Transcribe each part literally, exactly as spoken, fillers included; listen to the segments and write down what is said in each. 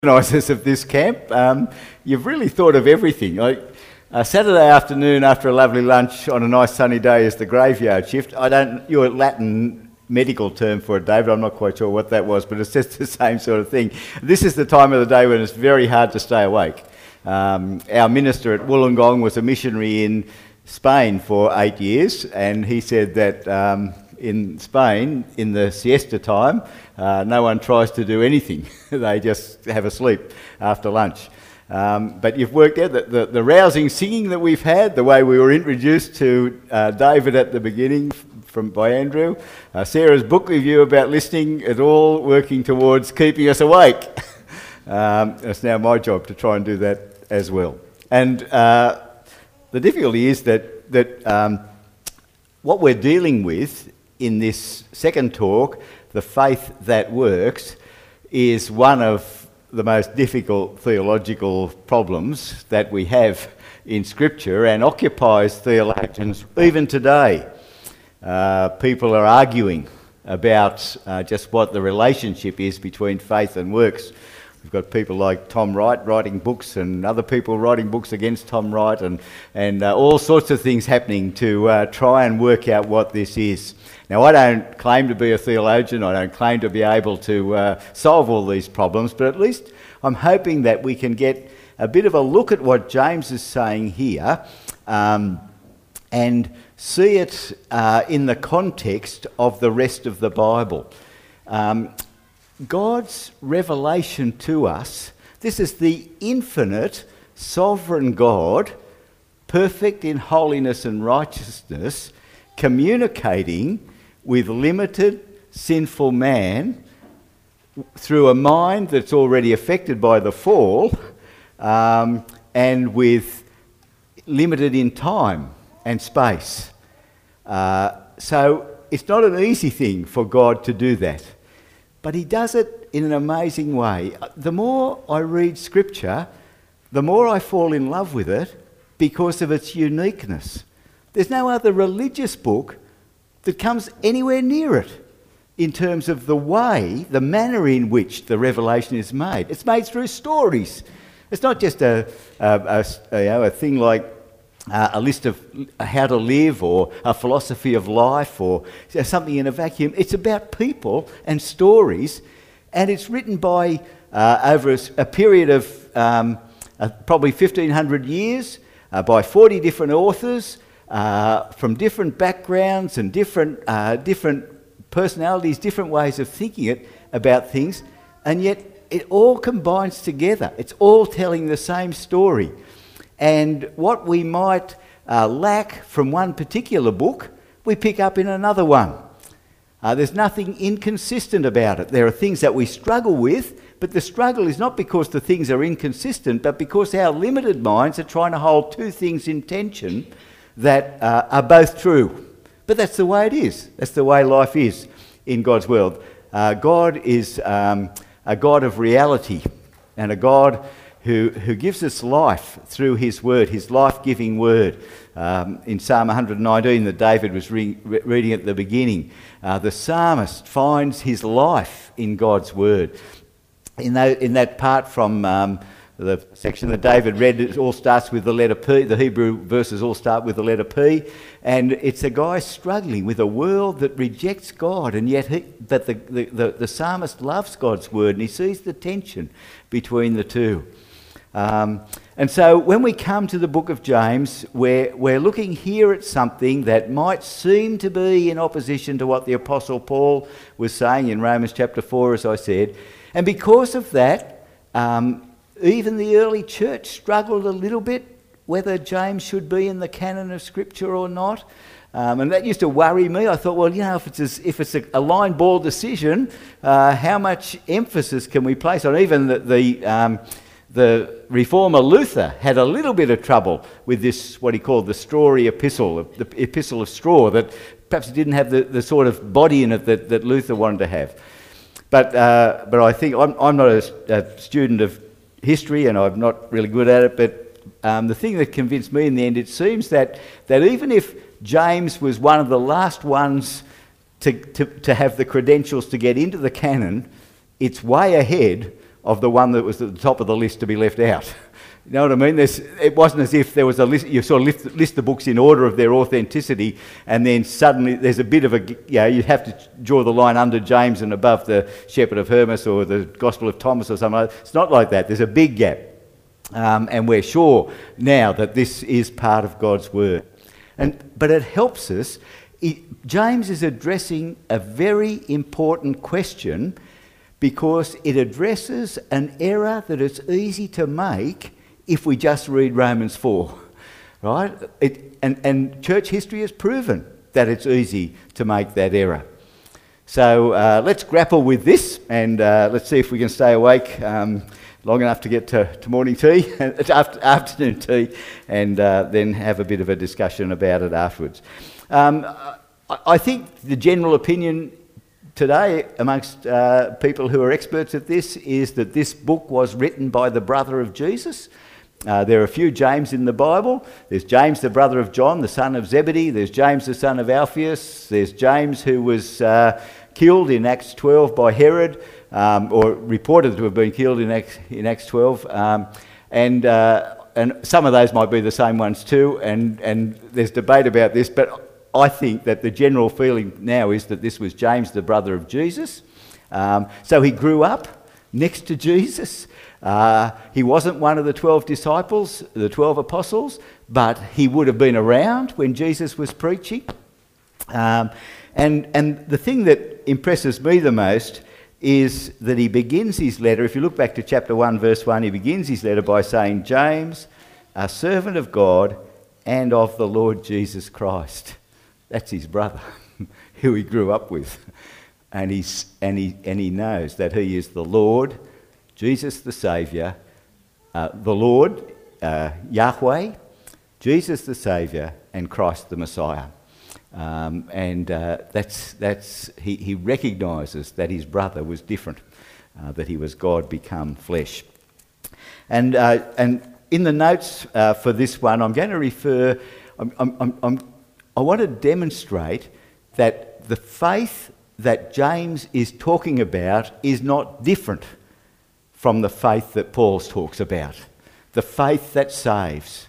organisers of this camp. Um, you've really thought of everything. Like, uh, Saturday afternoon after a lovely lunch on a nice sunny day is the graveyard shift. I don't, your Latin medical term for it, David, I'm not quite sure what that was, but it's just the same sort of thing. This is the time of the day when it's very hard to stay awake. Um, our minister at Wollongong was a missionary in Spain for eight years, and he said that um, in Spain, in the siesta time, uh, no one tries to do anything. They just have a sleep after lunch. Um, but you've worked out that the, the rousing singing that we've had, the way we were introduced to uh, David at the beginning from by Andrew, uh, Sarah's book review about listening, it's all working towards keeping us awake. um, it's now my job to try and do that as well. And uh, the difficulty is that, that um, what we're dealing with in this second talk, the faith that works, is one of the most difficult theological problems that we have in Scripture and occupies theologians even today. Uh, people are arguing about uh, just what the relationship is between faith and works. We've got people like Tom Wright writing books and other people writing books against Tom Wright and, and uh, all sorts of things happening to uh, try and work out what this is. Now, I don't claim to be a theologian, I don't claim to be able to uh, solve all these problems, but at least I'm hoping that we can get a bit of a look at what James is saying here um, and see it uh, in the context of the rest of the Bible. Um, God's revelation to us, this is the infinite, sovereign God, perfect in holiness and righteousness, communicating with limited, sinful man through a mind that's already affected by the fall um, and with limited in time and space. Uh, so it's not an easy thing for God to do that. But he does it in an amazing way. The more I read Scripture, the more I fall in love with it because of its uniqueness. There's no other religious book that comes anywhere near it in terms of the way, the manner in which the revelation is made. It's made through stories. It's not just a, a, a, you know, a thing like Uh, a list of how to live or a philosophy of life or something in a vacuum. It's about people and stories, and it's written by, uh, over a, a period of um, uh, probably fifteen hundred years uh, by forty different authors uh, from different backgrounds and different, uh, different personalities, different ways of thinking it about things, and yet it all combines together. It's all telling the same story. And what we might uh, lack from one particular book, we pick up in another one. Uh, there's nothing inconsistent about it. There are things that we struggle with, but the struggle is not because the things are inconsistent, but because our limited minds are trying to hold two things in tension that uh, are both true. But that's the way it is. That's the way life is in God's world. Uh, God is um, a God of reality and a God Who, who gives us life through his word, his life-giving word. Um, in Psalm one nineteen that David was re- re- reading at the beginning, uh, the psalmist finds his life in God's word. In that, in that part from um, the section that David read, it all starts with the letter P. The Hebrew verses all start with the letter P. And it's a guy struggling with a world that rejects God, and yet he, but the, the, the, the psalmist loves God's word, and he sees the tension between the two. Um, and so when we come to the book of James, we're, we're looking here at something that might seem to be in opposition to what the Apostle Paul was saying in Romans chapter four, as I said. And because of that, um, even the early church struggled a little bit whether James should be in the canon of Scripture or not. Um, and that used to worry me. I thought, well, you know, if it's a, if it's a, a line ball decision, uh, how much emphasis can we place on even the... the um, The reformer Luther had a little bit of trouble with this, what he called the strawy epistle, the epistle of straw, that perhaps it didn't have the, the sort of body in it that, that Luther wanted to have. But uh, but I think, I'm, I'm not a, a student of history and I'm not really good at it, but um, the thing that convinced me in the end, it seems that, that even if James was one of the last ones to, to, to have the credentials to get into the canon, it's way ahead of the one that was at the top of the list to be left out. You know what I mean? There's, it wasn't as if there was a list, you sort of list, list the books in order of their authenticity, and then suddenly there's a bit of a, you know, you have to draw the line under James and above the Shepherd of Hermas or the Gospel of Thomas or something like that. It's not like that. There's a big gap. Um, and we're sure now that this is part of God's Word. And, but it helps us. It, James is addressing a very important question because it addresses an error that it's easy to make if we just read Romans four, right? It, and, and church history has proven that it's easy to make that error. So uh, let's grapple with this, and uh, let's see if we can stay awake um, long enough to get to, to morning tea, after, afternoon tea, and uh, then have a bit of a discussion about it afterwards. Um, I, I think the general opinion today amongst uh, people who are experts at this is that this book was written by the brother of Jesus. Uh, there are a few James in the Bible. There's James, the brother of John, the son of Zebedee. There's James, the son of Alphaeus. There's James, who was uh, killed in Acts twelve by Herod, um, or reported to have been killed in Acts, in Acts twelve. Um, and uh, and some of those might be the same ones too. And, and there's debate about this, but I think that the general feeling now is that this was James, the brother of Jesus. Um, so he grew up next to Jesus. Uh, he wasn't one of the twelve disciples, the twelve apostles, but he would have been around when Jesus was preaching. Um, and, and the thing that impresses me the most is that he begins his letter, if you look back to chapter one, verse one, he begins his letter by saying, James, a servant of God and of the Lord Jesus Christ. That's his brother, who he grew up with. And, he's, and, he, and he knows that he is the Lord, Jesus the Saviour, uh, the Lord, uh, Yahweh, Jesus the Saviour, and Christ the Messiah. Um, and uh, that's, that's, he, he recognises that his brother was different, uh, that he was God become flesh. And, uh, and in the notes uh, for this one, I'm going to refer, I'm, I'm, I'm, I want to demonstrate that the faith that James is talking about is not different from the faith that Paul talks about. The faith that saves.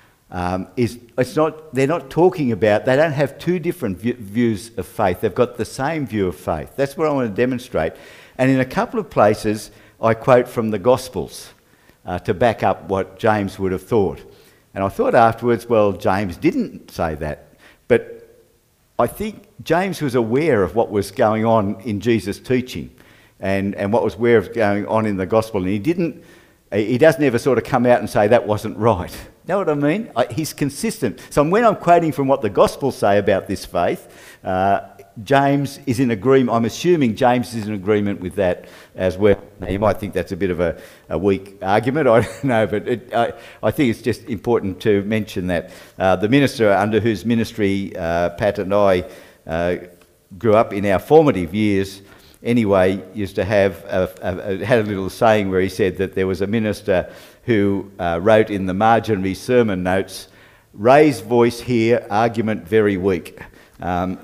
Um, is it's not. They're not talking about, they don't have two different v- views of faith. They've got the same view of faith. That's what I want to demonstrate. And in a couple of places, I quote from the Gospels uh, to back up what James would have thought. And I thought afterwards, well, James didn't say that. But I think James was aware of what was going on in Jesus' teaching. And, and what was aware of going on in the gospel, and he didn't, he doesn't ever sort of come out and say that wasn't right. You know what I mean? I, he's consistent. So when I'm quoting from what the Gospels say about this faith, uh, James is in agreement. I'm assuming James is in agreement with that as well. Now you might think that's a bit of a, a weak argument. I don't know, but it, I, I think it's just important to mention that uh, the minister under whose ministry uh, Pat and I uh, grew up in our formative years. Anyway, used to have a, a, a, had a little saying where he said that there was a minister who uh, wrote in the margin of his sermon notes, "Raised voice here, argument very weak." Um,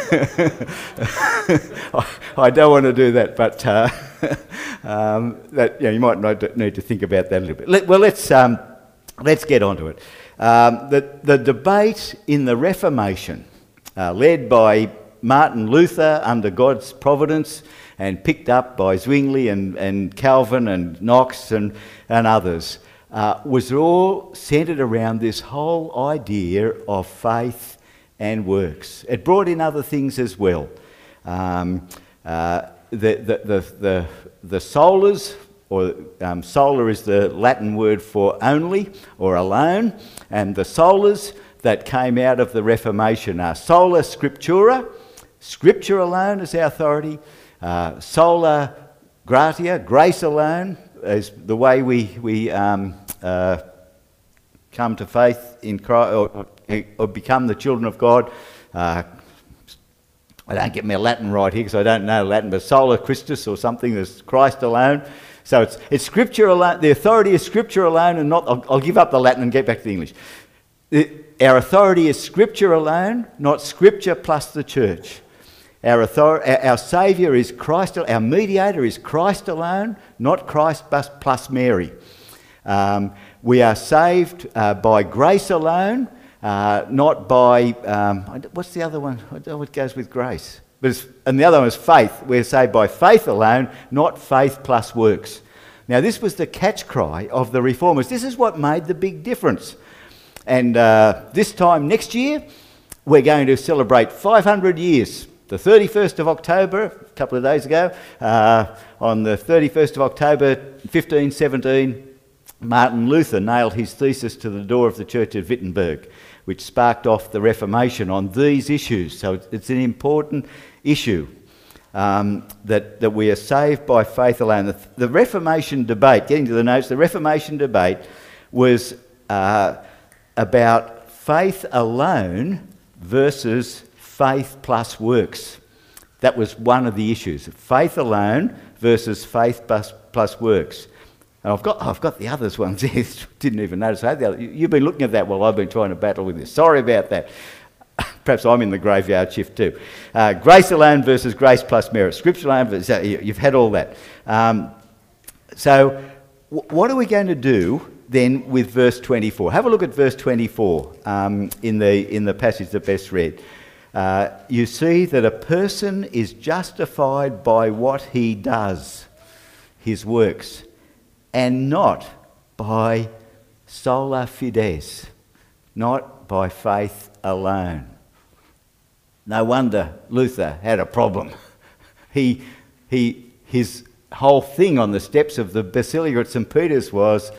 I, I don't want to do that, but uh, um, that you know, you might need to think about that a little bit. Let, well, let's um, let's get onto it. Um, the the debate in the Reformation, uh, led by Martin Luther under God's providence and picked up by Zwingli and, and Calvin and Knox and, and others, uh, was all centred around this whole idea of faith and works. It brought in other things as well. Um, uh, the, the, the, the, the solas, or um, sola is the Latin word for only or alone, and the solas that came out of the Reformation are sola scriptura, Scripture alone is our authority. Uh, sola gratia, grace alone, is the way we we um, uh, come to faith in Christ, or, or become the children of God. Uh, I don't get my Latin right here because I don't know Latin, but sola Christus or something is Christ alone. So it's it's Scripture alone. The authority is Scripture alone, and not. I'll, I'll give up the Latin and get back to the English. The, our authority is Scripture alone, not Scripture plus the church. Our, author- our Saviour is Christ, our mediator is Christ alone, not Christ plus Mary. Um, we are saved uh, by grace alone, uh, not by, um, what's the other one? I don't know what goes with grace. But it's, and the other one is faith. We're saved by faith alone, not faith plus works. Now this was the catch cry of the Reformers. This is what made the big difference. And uh, this time next year, we're going to celebrate five hundred years. The thirty-first of October, a couple of days ago, uh, on the thirty-first of October, fifteen seventeen, Martin Luther nailed his thesis to the door of the Church of Wittenberg, which sparked off the Reformation on these issues. So it's an important issue, um, that, that we are saved by faith alone. The, the Reformation debate, getting to the notes, the Reformation debate was uh, about faith alone versus faith plus works. That was one of the issues. Faith alone versus faith plus, plus works. And I've got, oh, I've got the others ones here. Didn't even notice I had the other. You've been looking at that while I've been trying to battle with this. Sorry about that. Perhaps I'm in the graveyard shift too. Uh, grace alone versus grace plus merit. Scripture alone versus... You've had all that. Um, so w- what are we going to do then with verse twenty-four? Have a look at verse twenty-four um, in the in the passage that Bess read. Uh, you see that a person is justified by what he does, his works, and not by sola fides, not by faith alone. No wonder Luther had a problem. He, he, his whole thing on the steps of the Basilica at St Peter's was,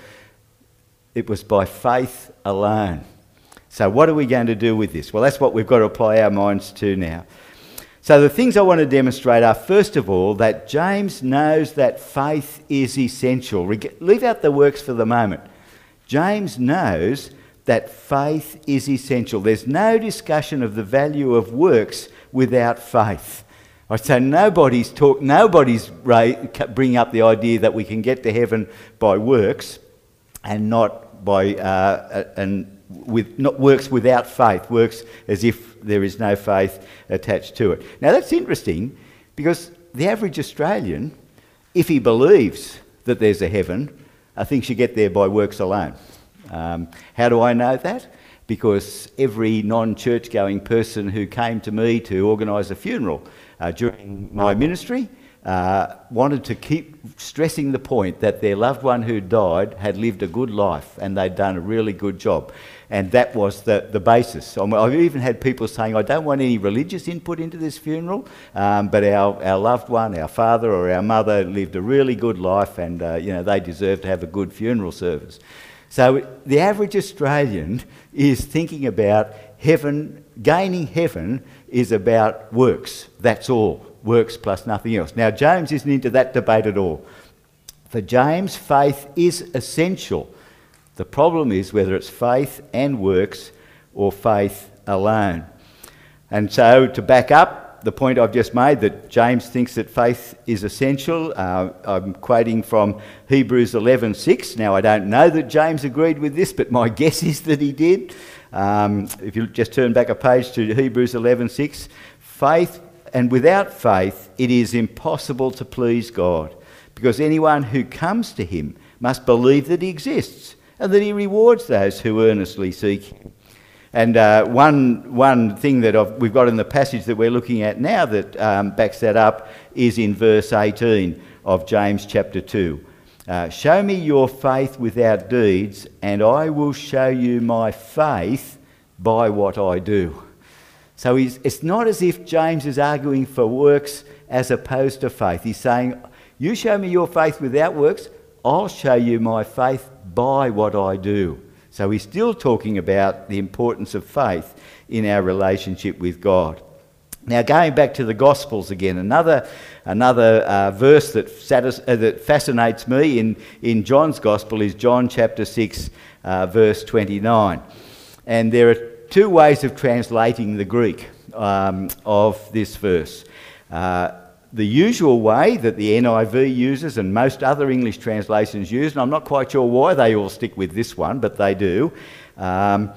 it was by faith alone. So what are we going to do with this? Well, that's what we've got to apply our minds to now. So the things I want to demonstrate are, first of all, that James knows that faith is essential. Leave out the works for the moment. James knows that faith is essential. There's no discussion of the value of works without faith. So nobody's talk, nobody's bringing up the idea that we can get to heaven by works and not by uh, and with not works without faith. Works as if there is no faith attached to it. Now that's interesting, because the average Australian, if he believes that there's a heaven, I think should get there by works alone. Um, how do I know that? Because every non-church going person who came to me to organise a funeral uh, during my ministry uh, wanted to keep stressing the point that their loved one who died had lived a good life and they'd done a really good job. And that was the, the basis. I've even had people saying, I don't want any religious input into this funeral, um, but our, our loved one, our father or our mother lived a really good life, and uh, you know, they deserve to have a good funeral service. So the average Australian is thinking about heaven, gaining heaven is about works. That's all. Works plus nothing else. Now, James isn't into that debate at all. For James, faith is essential. The problem is whether it's faith and works or faith alone. And so, to back up the point I've just made, that James thinks that faith is essential, uh, I'm quoting from Hebrews eleven six. Now, I don't know that James agreed with this, but my guess is that he did. Um, if you just turn back a page to Hebrews eleven six, faith, and without faith it is impossible to please God, because anyone who comes to him must believe that he exists and that he rewards those who earnestly seek him. And uh, one one thing that I've, we've got in the passage that we're looking at now that um, backs that up is in verse eighteen of James chapter two. Uh, show me your faith without deeds, and I will show you my faith by what I do. So he's, it's not as if James is arguing for works as opposed to faith. He's saying, you show me your faith without works, I'll show you my faith by what I do. So he's still talking about the importance of faith in our relationship with God. Now, going back to the Gospels again, another another uh, verse that, satis- uh, that fascinates me in, in John's Gospel is John chapter six, uh, verse twenty-nine. And there are two ways of translating the Greek um, of this verse. Uh, The usual way that the N I V uses and most other English translations use, and I'm not quite sure why they all stick with this one, but they do, um,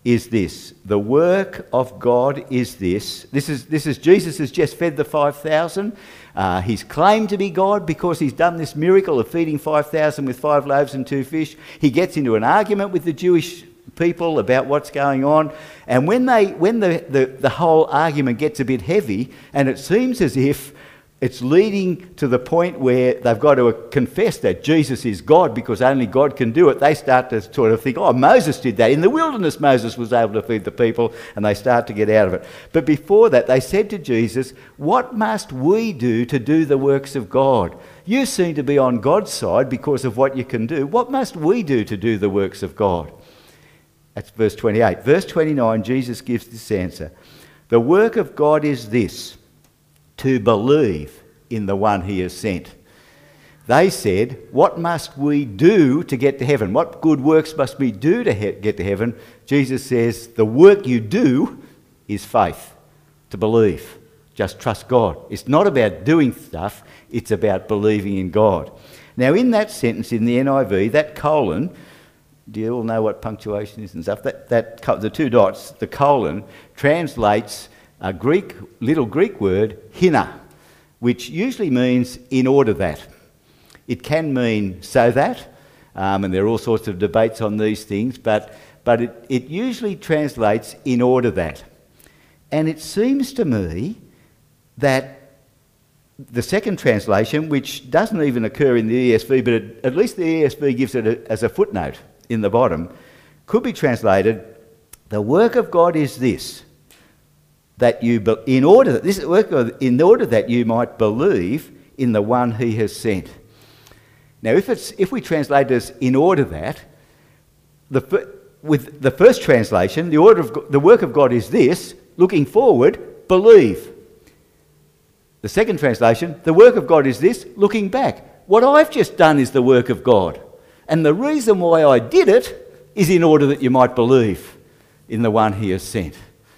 is this. The work of God is this. This is, this is Jesus has just fed the five thousand. Uh, he's claimed to be God because he's done this miracle of feeding five thousand with five loaves and two fish. He gets into an argument with the Jewish people about what's going on. And when they, when the, the, the whole argument gets a bit heavy, and it seems as if it's leading to the point where they've got to confess that Jesus is God because only God can do it, they start to sort of think, oh, Moses did that. In the wilderness, Moses was able to feed the people, and they start to get out of it. But before that, they said to Jesus, what must we do to do the works of God? You seem to be on God's side because of what you can do. What must we do to do the works of God? That's verse twenty-eight. Verse twenty-nine, Jesus gives this answer. The work of God is this, to believe in the one he has sent. They said, what must we do to get to heaven? What good works must we do to he- get to heaven? Jesus says, the work you do is faith, to believe. Just trust God. It's not about doing stuff, it's about believing in God. Now in that sentence in the N I V, that colon, do you all know what punctuation is and stuff? That, that the two dots, the colon, translates a Greek, little Greek word, hina, which usually means in order that. It can mean so that, um, and there are all sorts of debates on these things, but, but it, it usually translates in order that. And it seems to me that the second translation, which doesn't even occur in the E S V, but it, at least the E S V gives it a, as a footnote in the bottom, could be translated, the work of God is this, that you, be, in order that this work, in order that you might believe in the one he has sent. Now, if it's if we translate it as in order that, the with the first translation, the order of the work of God is this: looking forward, believe. The second translation, the work of God is this: looking back. What I've just done is the work of God, and the reason why I did it is in order that you might believe in the one he has sent.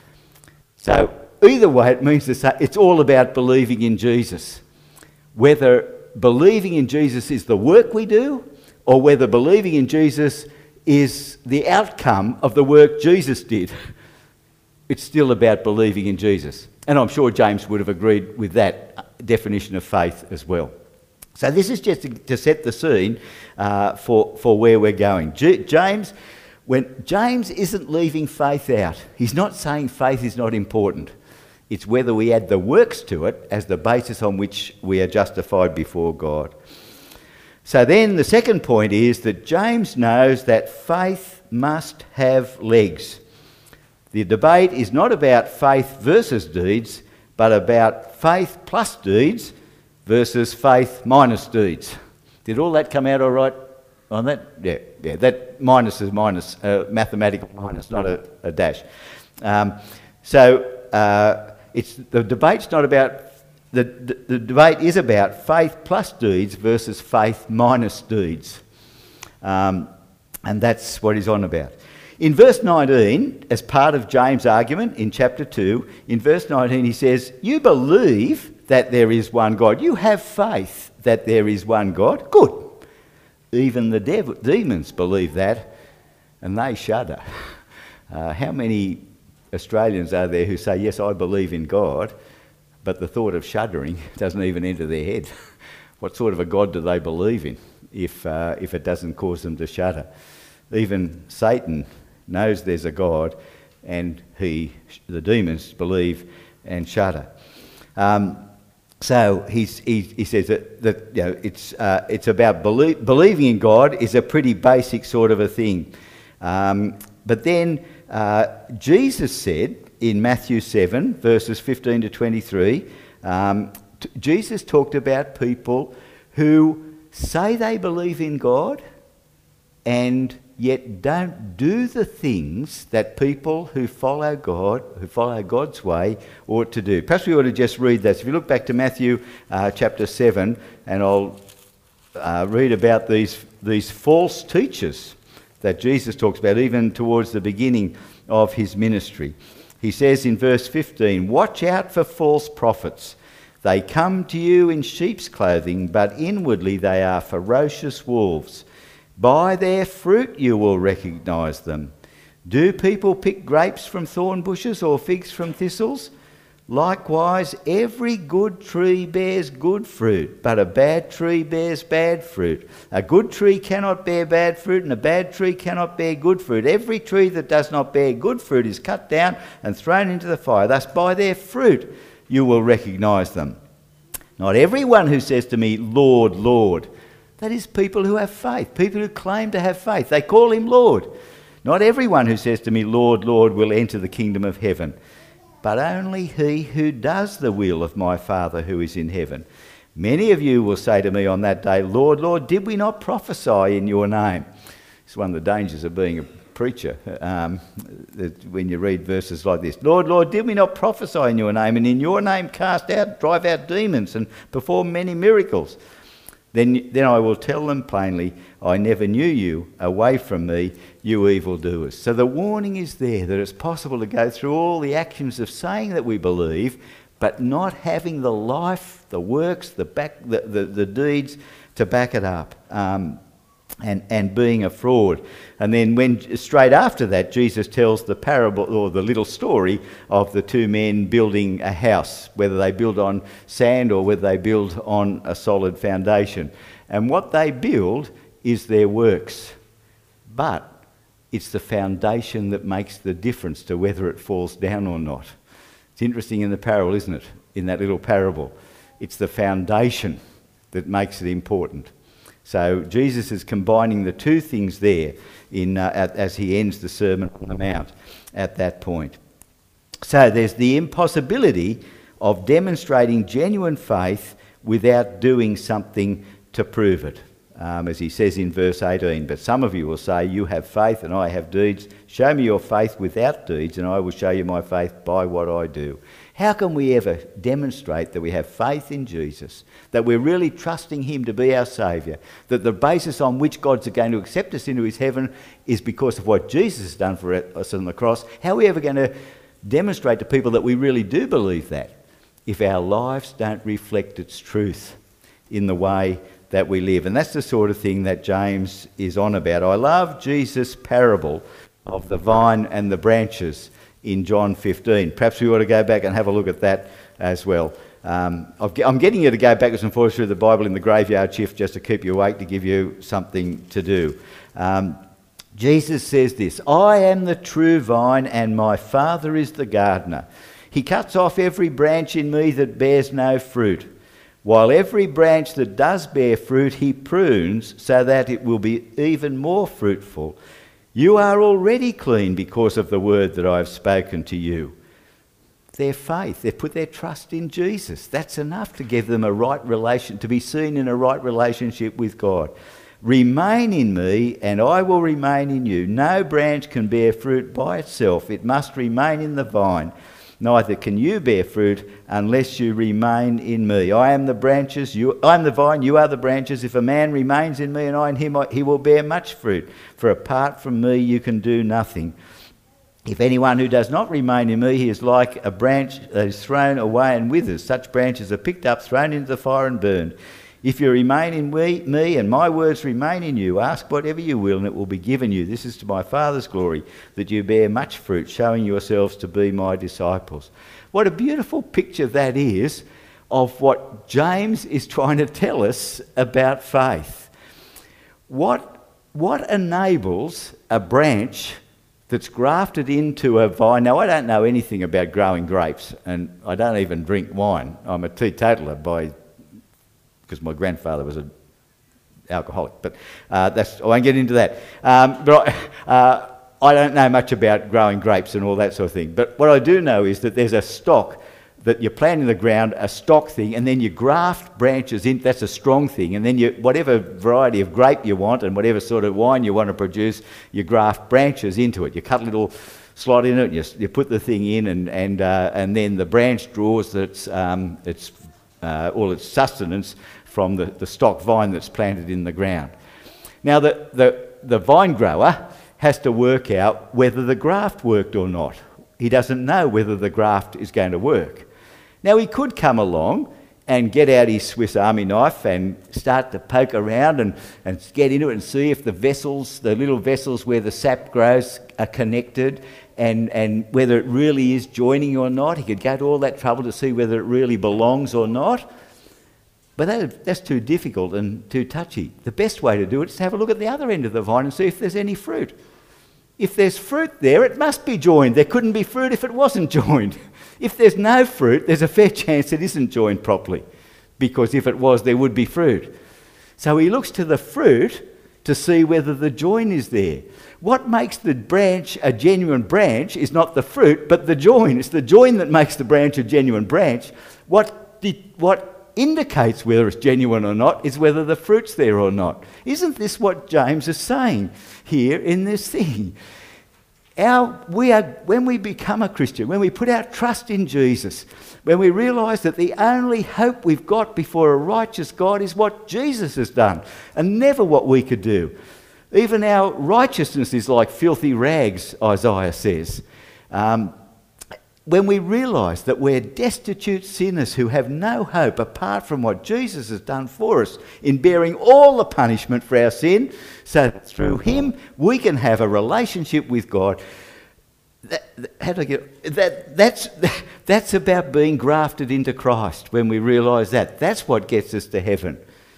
So either way, it means to say it's all about believing in Jesus. Whether believing in Jesus is the work we do, or whether believing in Jesus is the outcome of the work Jesus did, it's still about believing in Jesus. And I'm sure James would have agreed with that definition of faith as well. So this is just to, to set the scene uh, for, for where we're going. G- James... When James isn't leaving faith out, he's not saying faith is not important. It's whether we add the works to it as the basis on which we are justified before God. So then the second point is that James knows that faith must have legs. The debate is not about faith versus deeds, but about faith plus deeds versus faith minus deeds. Did all that come out all right? On that, yeah, yeah. That minus is minus, uh, mathematical minus, not a, a dash. Um, so uh, it's the debate's not about the, the the debate is about faith plus deeds versus faith minus deeds, um, and that's what he's on about. In verse nineteen, as part of James' argument in chapter two, in verse nineteen he says, "You believe that there is one God. You have faith that there is one God. Good." Even the dev- demons believe that, and they shudder. Uh, how many Australians are there who say, yes, I believe in God, but the thought of shuddering doesn't even enter their head? What sort of a God do they believe in if, uh, if it doesn't cause them to shudder? Even Satan knows there's a God, and he, the demons believe and shudder. Um, So he's, he, he says that, that you know, it's, uh, it's about belie- believing in God is a pretty basic sort of a thing. Um, but then uh, Jesus said in Matthew seven, verses fifteen to twenty-three, um, t- Jesus talked about people who say they believe in God and yet don't do the things that people who follow God, who follow God's way, ought to do. Perhaps we ought to just read that. So if you look back to Matthew uh, chapter seven, and I'll uh, read about these, these false teachers that Jesus talks about, even towards the beginning of his ministry. He says in verse fifteen, "Watch out for false prophets. They come to you in sheep's clothing, but inwardly they are ferocious wolves. By their fruit you will recognise them. Do people pick grapes from thorn bushes or figs from thistles? Likewise, every good tree bears good fruit, but a bad tree bears bad fruit. A good tree cannot bear bad fruit, and a bad tree cannot bear good fruit. Every tree that does not bear good fruit is cut down and thrown into the fire. Thus, by their fruit you will recognise them. Not everyone who says to me, Lord, Lord. That is people who have faith, people who claim to have faith. They call him Lord. Not everyone who says to me, Lord, Lord, will enter the kingdom of heaven, but only he who does the will of my Father who is in heaven. Many of you will say to me on that day, Lord, Lord, did we not prophesy in your name? It's one of the dangers of being a preacher, um, when you read verses like this. Lord, Lord, did we not prophesy in your name, and in your name cast out, drive out demons, and perform many miracles? Then, then I will tell them plainly, I never knew you. Away from me, you evildoers. So the warning is there that it's possible to go through all the actions of saying that we believe, but not having the life, the works, the back, the, the, the deeds to back it up, um, and, and being a fraud. And then when straight after that, Jesus tells the parable or the little story of the two men building a house, whether they build on sand or whether they build on a solid foundation. And what they build is their works. But it's the foundation that makes the difference to whether it falls down or not. It's interesting in the parable, isn't it? In that little parable. It's the foundation that makes it important. So Jesus is combining the two things there in uh, at, as he ends the Sermon on the Mount at that point. So there's the impossibility of demonstrating genuine faith without doing something to prove it. Um, as he says in verse eighteen, but some of you will say, you have faith and I have deeds. Show me your faith without deeds and I will show you my faith by what I do. How can we ever demonstrate that we have faith in Jesus, that we're really trusting him to be our saviour, that the basis on which God's going to accept us into his heaven is because of what Jesus has done for us on the cross? How are we ever going to demonstrate to people that we really do believe that if our lives don't reflect its truth in the way that we live? And that's the sort of thing that James is on about. I love Jesus' parable of the vine and the branches in John fifteen. Perhaps we ought to go back and have a look at that as well. Um, I'm getting you to go backwards and forwards through the Bible in the graveyard shift just to keep you awake, to give you something to do. Um, Jesus says this, I am the true vine and my Father is the gardener. He cuts off every branch in me that bears no fruit, while every branch that does bear fruit he prunes so that it will be even more fruitful. You are already clean because of the word that I have spoken to you. Their faith, they've put their trust in Jesus. That's enough to give them a right relation, to be seen in a right relationship with God. Remain in me and I will remain in you. No branch can bear fruit by itself. It must remain in the vine. Neither can you bear fruit unless you remain in me. I am the branches, you, I am the vine, you are the branches. If a man remains in me and I in him, he will bear much fruit. For apart from me, you can do nothing. If anyone who does not remain in me, he is like a branch that is thrown away and withers. Such branches are picked up, thrown into the fire and burned. If you remain in me, me and my words remain in you, ask whatever you will and it will be given you. This is to my Father's glory, that you bear much fruit, showing yourselves to be my disciples. What a beautiful picture that is of what James is trying to tell us about faith. What, what enables a branch that's grafted into a vine? Now, I don't know anything about growing grapes, and I don't even drink wine. I'm a teetotaler by... because my grandfather was an alcoholic, but uh, that's I won't get into that. Um, but I, uh, I don't know much about growing grapes and all that sort of thing. But what I do know is that there's a stock that you plant in the ground, a stock thing, and then you graft branches in. That's a strong thing, and then you whatever variety of grape you want and whatever sort of wine you want to produce, you graft branches into it. You cut a little slot in it, you, you put the thing in, and and uh, and then the branch draws its um, its uh, all its sustenance from the, the stock vine that's planted in the ground. Now, the, the, the vine grower has to work out whether the graft worked or not. He doesn't know whether the graft is going to work. Now, he could come along and get out his Swiss Army knife and start to poke around and, and get into it and see if the vessels, the little vessels where the sap grows, are connected, and, and whether it really is joining or not. He could go to all that trouble to see whether it really belongs or not. But that, that's too difficult and too touchy. The best way to do it is to have a look at the other end of the vine and see if there's any fruit. If there's fruit there, it must be joined. There couldn't be fruit if it wasn't joined. If there's no fruit, there's a fair chance it isn't joined properly, because if it was, there would be fruit. So he looks to the fruit to see whether the join is there. What makes the branch a genuine branch is not the fruit, but the join. It's the join that makes the branch a genuine branch. What, did, what indicates whether it's genuine or not is whether the fruit's there or not. Isn't this what James is saying here in this thing? Our, we are, when we become a Christian, when we put our trust in Jesus, when we realise that the only hope we've got before a righteous God is what Jesus has done, and never what we could do. Even our righteousness is like filthy rags, Isaiah says. Um, when we realise that we're destitute sinners who have no hope apart from what Jesus has done for us in bearing all the punishment for our sin, so that through him we can have a relationship with God. That, that, how do I get, that, that's, that's about being grafted into Christ. When we realise that, that's what gets us to heaven.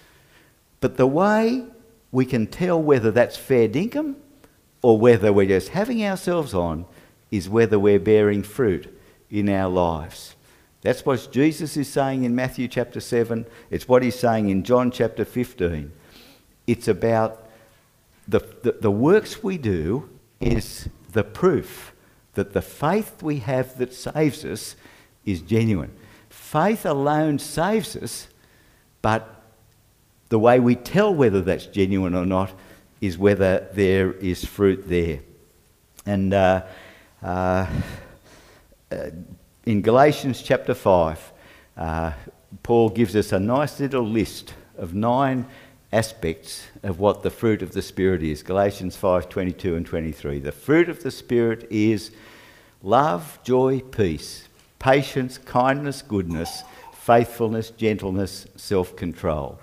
But the way we can tell whether that's fair dinkum or whether we're just having ourselves on is whether we're bearing fruit in our lives. That's what Jesus is saying in Matthew chapter seven. It's what he's saying in John chapter fifteen. It's about the, the, the works we do is the proof that the faith we have that saves us is genuine. Faith alone saves us, but the way we tell whether that's genuine or not is whether there is fruit there. And uh, uh, uh, in Galatians chapter five, uh, Paul gives us a nice little list of nine aspects of what the fruit of the Spirit is. Galatians five, twenty-two and twenty-three. The fruit of the Spirit is love, joy, peace, patience, kindness, goodness, faithfulness, gentleness, self-control.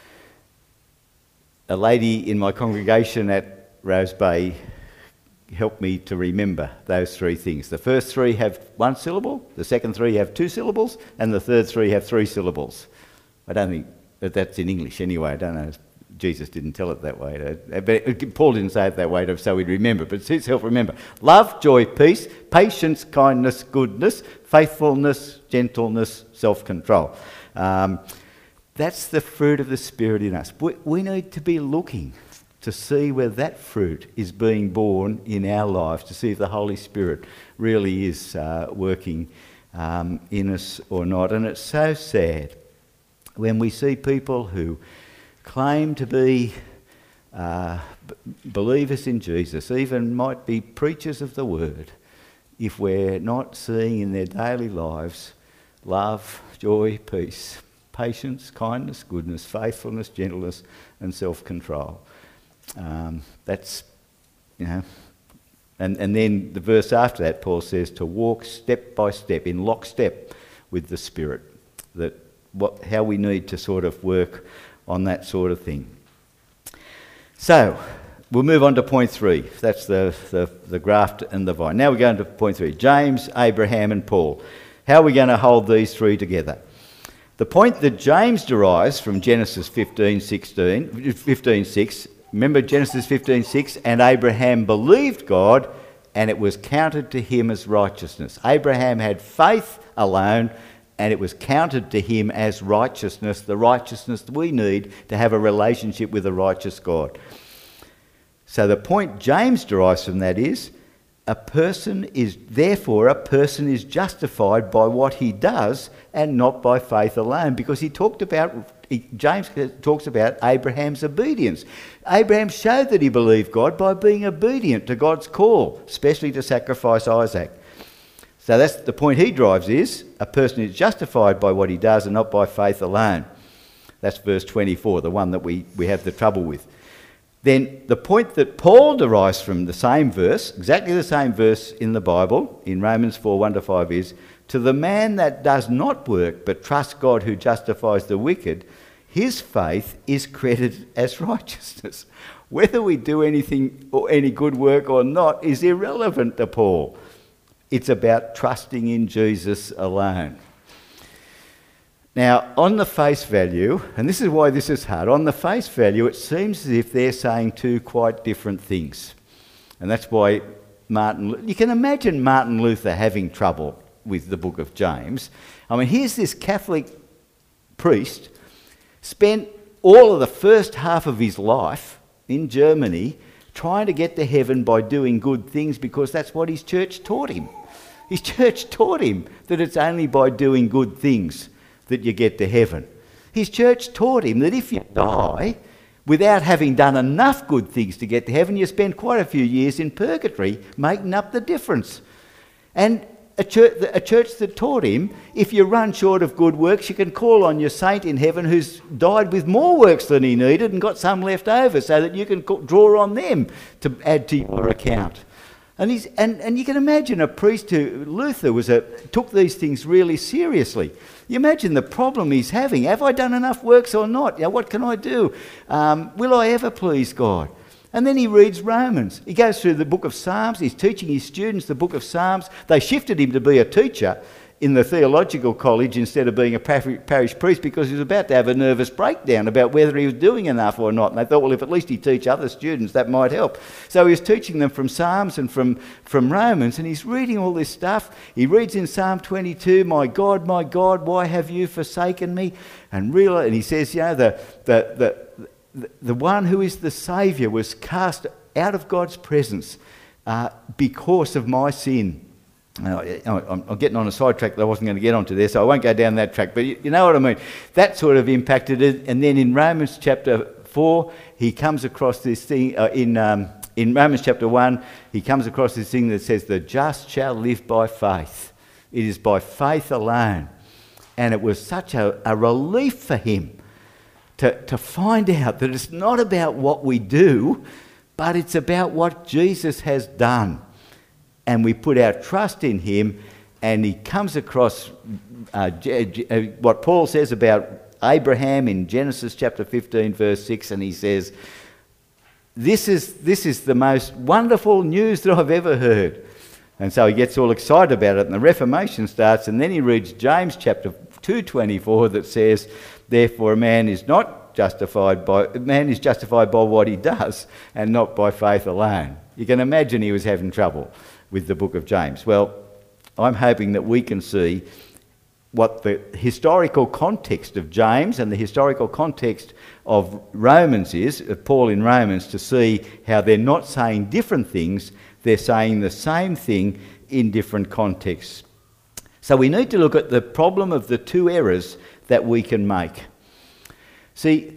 A lady in my congregation at Rose Bay helped me to remember those three things. The first three have one syllable, the second three have two syllables, and the third three have three syllables. I don't think that that's in English anyway. I don't know. Jesus didn't tell it that way. But Paul didn't say it that way so we'd remember. But it's self-remember. Love, joy, peace, patience, kindness, goodness, faithfulness, gentleness, self-control. Um, that's the fruit of the Spirit in us. We, we need to be looking to see where that fruit is being born in our lives, to see if the Holy Spirit really is uh, working um, in us or not. And it's so sad when we see people who claim to be uh, b- believers in Jesus, even might be preachers of the word, if we're not seeing in their daily lives love, joy, peace, patience, kindness, goodness, faithfulness, gentleness and self-control. Um, that's, you know, and, and then the verse after that, Paul says to walk step by step, in lockstep with the Spirit, that what, how we need to sort of work on that sort of thing. So, we'll move on to point three. That's the, the, the graft and the vine. Now we're going to point three. James, Abraham and Paul. How are we going to hold these three together? The point that James derives from Genesis fifteen sixteen, fifteen six, remember Genesis fifteen six, and Abraham believed God and it was counted to him as righteousness. Abraham had faith alone and it was counted to him as righteousness, the righteousness that we need to have a relationship with a righteous God. So the point James derives from that is, a person is, therefore, a person is justified by what he does and not by faith alone, because he talked about, he, James talks about Abraham's obedience. Abraham showed that he believed God by being obedient to God's call, especially to sacrifice Isaac. So that's the point he drives is, a person is justified by what he does and not by faith alone. That's verse twenty-four, the one that we, we have the trouble with. then the point that Paul derives from the same verse, exactly the same verse in the Bible, in Romans four, one to five, is, to the man that does not work but trusts God who justifies the wicked, his faith is credited as righteousness. Whether we do anything or any good work or not is irrelevant to Paul. It's about trusting in Jesus alone. Now, on the face value, and this is why this is hard, on the face value it seems as if they're saying two quite different things. And that's why Martin, you can imagine Martin Luther having trouble with the book of James. I mean, here's this Catholic priest, spent all of the first half of his life in Germany trying to get to heaven by doing good things because that's what his church taught him. His church taught him that it's only by doing good things that you get to heaven. His church taught him that if you die without having done enough good things to get to heaven, you spend quite a few years in purgatory making up the difference. And a church, a church that taught him, if you run short of good works, you can call on your saint in heaven who's died with more works than he needed and got some left over so that you can draw on them to add to your account. And, he's, and, and you can imagine a priest who, Luther, was a, took these things really seriously. You imagine the problem he's having. Have I done enough works or not? Yeah, what can I do? Um, will I ever please God? And then he reads Romans. He goes through the book of Psalms. He's teaching his students the book of Psalms. They shifted him to be a teacher in the theological college instead of being a parish priest because he was about to have a nervous breakdown about whether he was doing enough or not. And they thought, well, if at least he teach other students, that might help. So he was teaching them from Psalms and from, from Romans, and he's reading all this stuff. He reads in Psalm twenty-two, my God, my God, why have you forsaken me? And, real, and he says, you know, the, the, the, the, the one who is the Saviour was cast out of God's presence uh, because of my sin. I'm getting on a sidetrack that I wasn't going to get onto there, so I won't go down that track. But you know what I mean. That sort of impacted it. And then in Romans chapter four, he comes across this thing. Uh, in um, in Romans chapter one, he comes across this thing that says, "The just shall live by faith." It is by faith alone, and it was such a, a relief for him to to find out that it's not about what we do, but it's about what Jesus has done. And we put our trust in him, and he comes across uh, what Paul says about Abraham in Genesis chapter fifteen, verse six, and he says, this is, this is the most wonderful news that I've ever heard. And so he gets all excited about it, and the Reformation starts, and then he reads James chapter two twenty-four that says, therefore a man is not justified by, a man is justified by what he does, and not by faith alone. You can imagine he was having trouble with the book of James. Well, I'm hoping that we can see what the historical context of James and the historical context of Romans is, of Paul in Romans, to see how they're not saying different things, they're saying the same thing in different contexts. So we need to look at the problem of the two errors that we can make. See,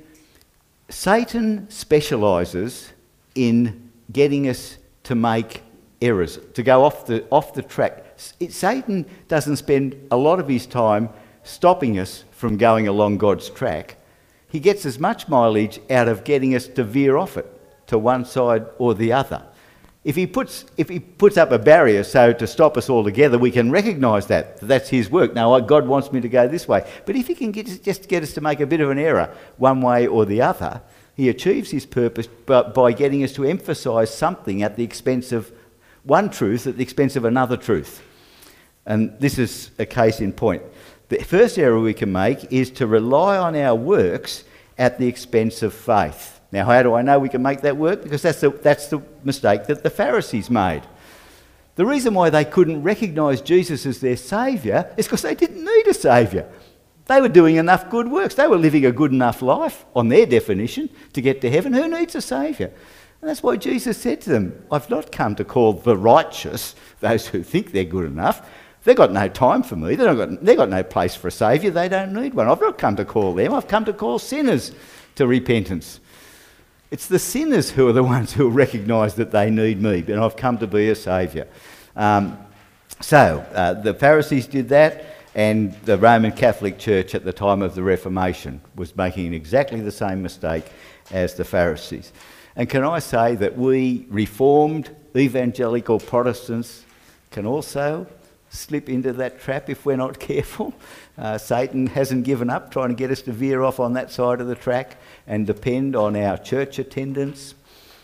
Satan specialises in getting us to make errors, to go off the off the track. It, Satan doesn't spend a lot of his time stopping us from going along God's track. He gets as much mileage out of getting us to veer off it to one side or the other. If he puts if he puts up a barrier so to stop us altogether, we can recognise that that's his work. Now, God wants me to go this way, but if he can get, just get us to make a bit of an error one way or the other, he achieves his purpose by getting us to emphasise something at the expense of one truth at the expense of another truth. And this is a case in point. The first error we can make is to rely on our works at the expense of faith. Now, how do I know we can make that work? Because that's the, that's the mistake that the Pharisees made. The reason why they couldn't recognise Jesus as their saviour is because they didn't need a saviour. They were doing enough good works. They were living a good enough life, on their definition, to get to heaven. Who needs a saviour? And that's why Jesus said to them, I've not come to call the righteous, those who think they're good enough. They've got no time for me. They've got, they've got no place for a saviour. They don't need one. I've not come to call them. I've come to call sinners to repentance. It's the sinners who are the ones who recognise that they need me, and I've come to be a saviour. Um, so, uh, the Pharisees did that, and the Roman Catholic Church at the time of the Reformation was making exactly the same mistake as the Pharisees. And can I say that we Reformed evangelical Protestants can also slip into that trap if we're not careful. Uh, Satan hasn't given up trying to get us to veer off on that side of the track and depend on our church attendance,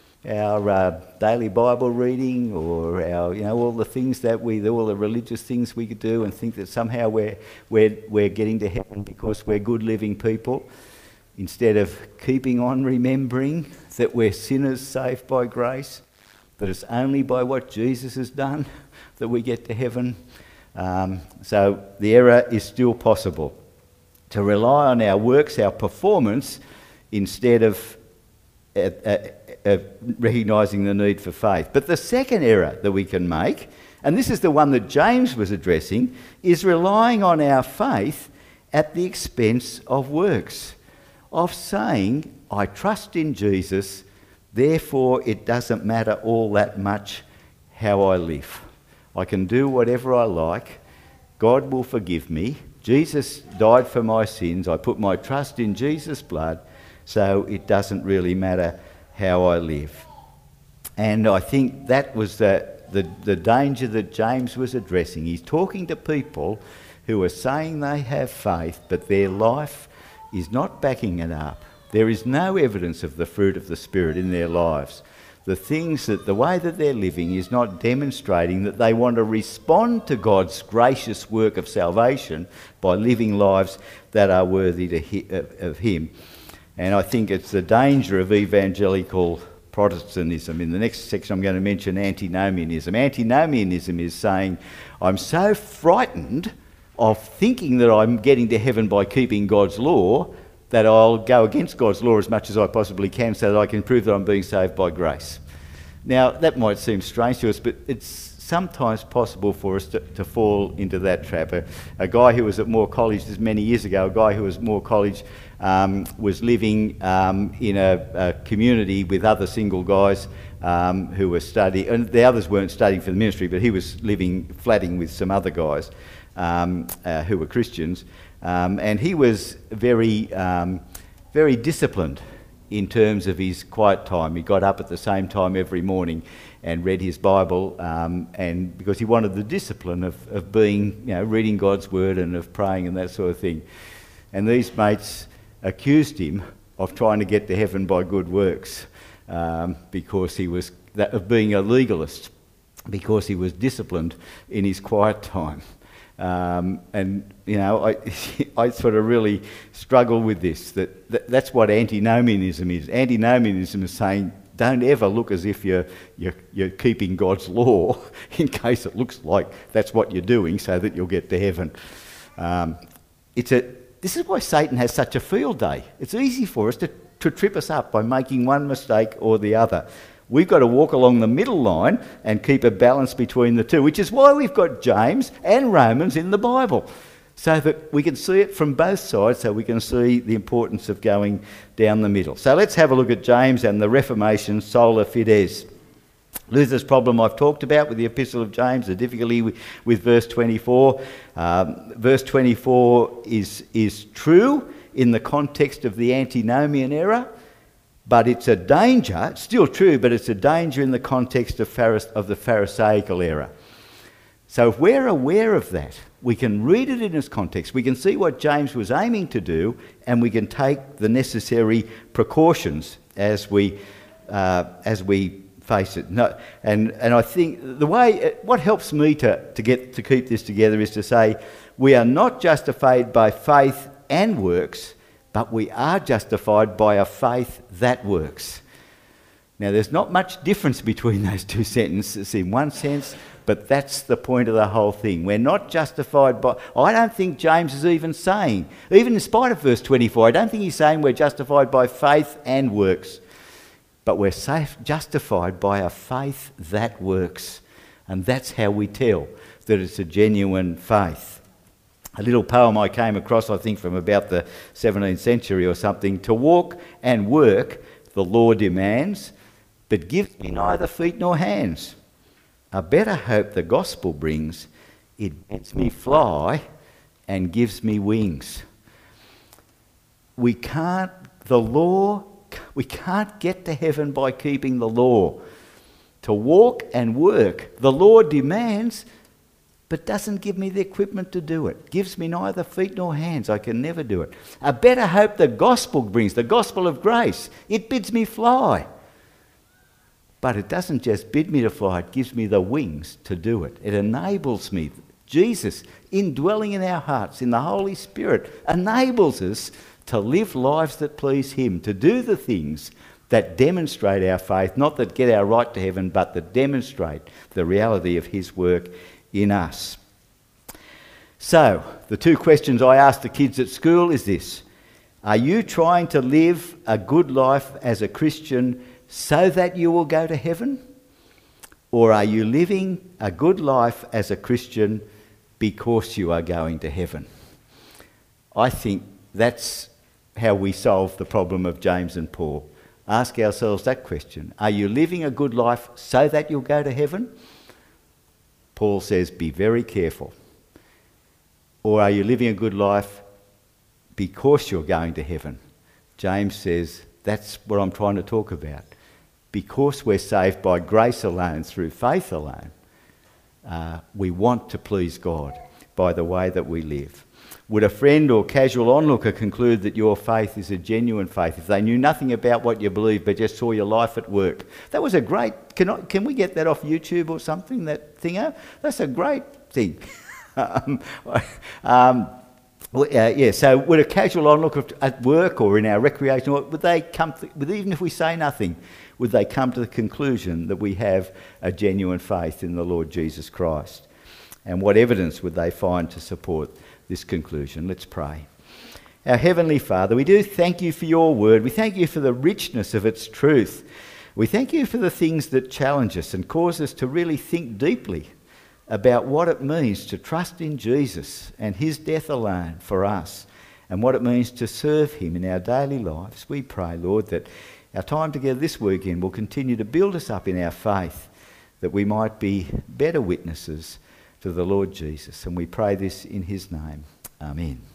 our uh, daily Bible reading, or our, you know, all the things that we, all the religious things we could do, and think that somehow we're, we're, we're getting to heaven because we're good living people, instead of keeping on remembering that we're sinners saved by grace, that it's only by what Jesus has done that we get to heaven. Um, so the error is still possible, to rely on our works, our performance, instead of uh, uh, uh, recognising the need for faith. But the second error that we can make, and this is the one that James was addressing, is relying on our faith at the expense of works, of saying, I trust in Jesus, therefore it doesn't matter all that much how I live. I can do whatever I like. God will forgive me. Jesus died for my sins. I put my trust in Jesus' blood, so it doesn't really matter how I live. And I think that was the, the, the danger that James was addressing. He's talking to people who are saying they have faith, but their life is not backing it up. There is no evidence of the fruit of the Spirit in their lives. The things that, the way that they're living is not demonstrating that they want to respond to God's gracious work of salvation by living lives that are worthy to he, of, of Him. And I think it's the danger of evangelical Protestantism. In the next section I'm going to mention antinomianism. Antinomianism is saying, I'm so frightened of thinking that I'm getting to heaven by keeping God's law that I'll go against God's law as much as I possibly can so that I can prove that I'm being saved by grace. Now, that might seem strange to us, but it's sometimes possible for us to, to fall into that trap. A, a guy who was at Moore College this many years ago, a guy who was at Moore College um, was living um, in a, a community with other single guys um, who were studying, and the others weren't studying for the ministry, but he was living, flatting with some other guys um, uh, who were Christians. Um, and he was very, um, very disciplined in terms of his quiet time. He got up at the same time every morning and read his Bible, um, and because he wanted the discipline of, of being, you know, reading God's Word and of praying and that sort of thing. And these mates accused him of trying to get to heaven by good works, um, because he was that, of being a legalist, because he was disciplined in his quiet time. Um, and, you know, I, I sort of really struggle with this, that, that that's what antinomianism is. Antinomianism is saying, don't ever look as if you're, you're, you're keeping God's law in case it looks like that's what you're doing so that you'll get to heaven. Um, it's a, this is why Satan has such a field day. It's easy for us to, to trip us up by making one mistake or the other. We've got to walk along the middle line and keep a balance between the two, which is why we've got James and Romans in the Bible, so that we can see it from both sides, so we can see the importance of going down the middle. So let's have a look at James and the Reformation sola fides. Luther's problem I've talked about with the Epistle of James, the difficulty with, with verse twenty-four. Um, verse twenty-four is, is true in the context of the antinomian error, but it's a danger, it's still true, but it's a danger in the context of, Pharise- of the Pharisaical error. So if we're aware of that, we can read it in its context, we can see what James was aiming to do, and we can take the necessary precautions as we uh, as we face it. No, and and I think the way, what helps me to, to get to keep this together is to say we are not justified by faith and works, but we are justified by a faith that works. Now, there's not much difference between those two sentences in one sense, but that's the point of the whole thing. We're not justified by... I don't think James is even saying, even in spite of verse twenty-four, I don't think he's saying we're justified by faith and works, but we're safe, justified by a faith that works. And that's how we tell that it's a genuine faith. A little poem I came across, I think from about the seventeenth century or something. To walk and work the law demands, but gives me neither feet nor hands. A better hope the gospel brings, it bids me fly and gives me wings. We can't, the law we can't get to heaven by keeping the law. To walk and work, the law demands, but doesn't give me the equipment to do it. Gives me neither feet nor hands. I can never do it. A better hope the gospel brings, the gospel of grace. It bids me fly. But it doesn't just bid me to fly, it gives me the wings to do it. It enables me. Jesus, indwelling in our hearts, in the Holy Spirit, enables us to live lives that please him, to do the things that demonstrate our faith, not that get our right to heaven, but that demonstrate the reality of his work in us. So, the two questions I ask the kids at school is this: are you trying to live a good life as a Christian so that you will go to heaven? Or are you living a good life as a Christian because you are going to heaven? I think that's how we solve the problem of James and Paul. Ask ourselves that question. Are you living a good life so that you'll go to heaven? Paul says, be very careful. Or are you living a good life because you're going to heaven? James says, that's what I'm trying to talk about. Because we're saved by grace alone, through faith alone, uh, we want to please God by the way that we live. Would a friend or casual onlooker conclude that your faith is a genuine faith if they knew nothing about what you believe but just saw your life at work? That was a great... Can, I, can we get that off YouTube or something, that thingo? That's a great thing. um, um, uh, yeah, so would a casual onlooker at work or in our recreation, would they come, to, would, even if we say nothing, would they come to the conclusion that we have a genuine faith in the Lord Jesus Christ? And what evidence would they find to support this conclusion? Let's pray. Our Heavenly Father, we do thank you for your word. We thank you for the richness of its truth. We thank you for the things that challenge us and cause us to really think deeply about what it means to trust in Jesus and his death alone for us, and what it means to serve him in our daily lives. We pray, Lord, that our time together this weekend will continue to build us up in our faith, that we might be better witnesses to the Lord Jesus. And we pray this in his name. Amen.